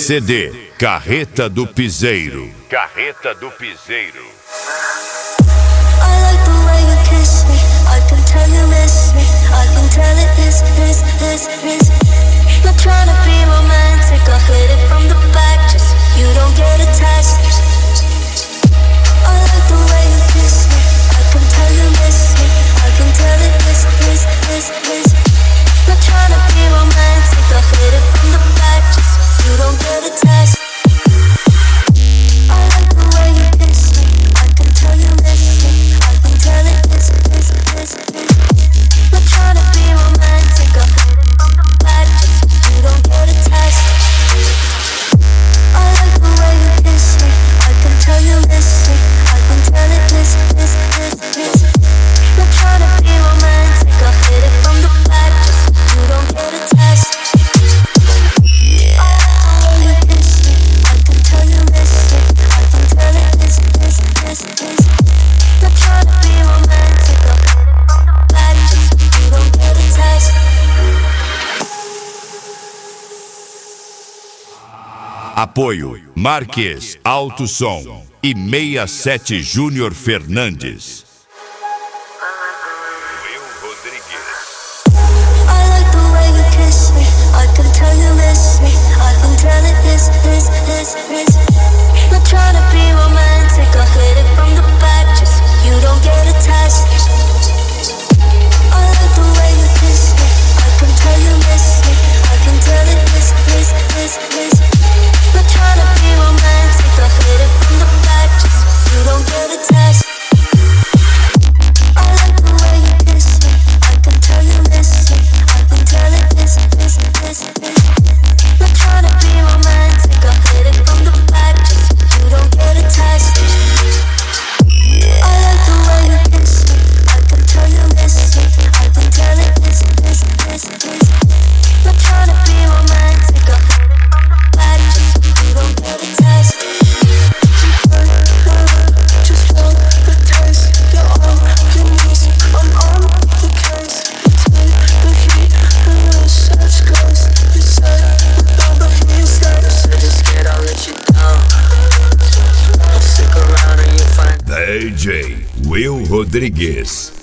CD Carreta do Piseiro. Carreta do Piseiro. I can tell you miss me, I can tell it is. Not trying to be romantic, I hit it from the back, just you don't get attached. I like the way you kiss me, I can tell you miss me, I can tell it is. Not trying to be romantic, I hit it from the back, just you don't get attached. I like the way you kiss me, I can tell you miss me, I can tell it is. Not trying to be romantic, I hit it from the back, just you don't get attached. I like the way you kiss me, I can tell you miss me, I can tell it is. Not trying to be romantic, I hit it from the back, just you don't get attached. I like the way you kiss me, I can tell you miss me, I can tell it is. Not trying to be romantic, I hit it from the back, just you don't get attached. Apoio Marques Alto Som e 67 Júnior Fernandes. Will Rodrigues. I like the way you kiss me, I can tell you miss me, I can tell it is. Not trying to be romantic, I hit it from the back, just you don't get attached. I like the way you kiss me, I can tell you miss me, I can tell it is. Not trying to be romantic, I hit it from the back, just you don't get attached. I like the way you kiss me, I can tell you miss me, I can tell it is. Not trying to be romantic, I hit it from the back, just you don't get attached. I like the way you kiss me, I can tell you miss me, I can tell it is. Not trying to be romantic, I hit it from the back, just you don't get attached. Just want the taste, you're on your knees, I'm on the case. You take the heat and the search goes. You say without the heat steps, I just scared I'll let you down. I'll stick around and you'll find DJ Will Rodrigues.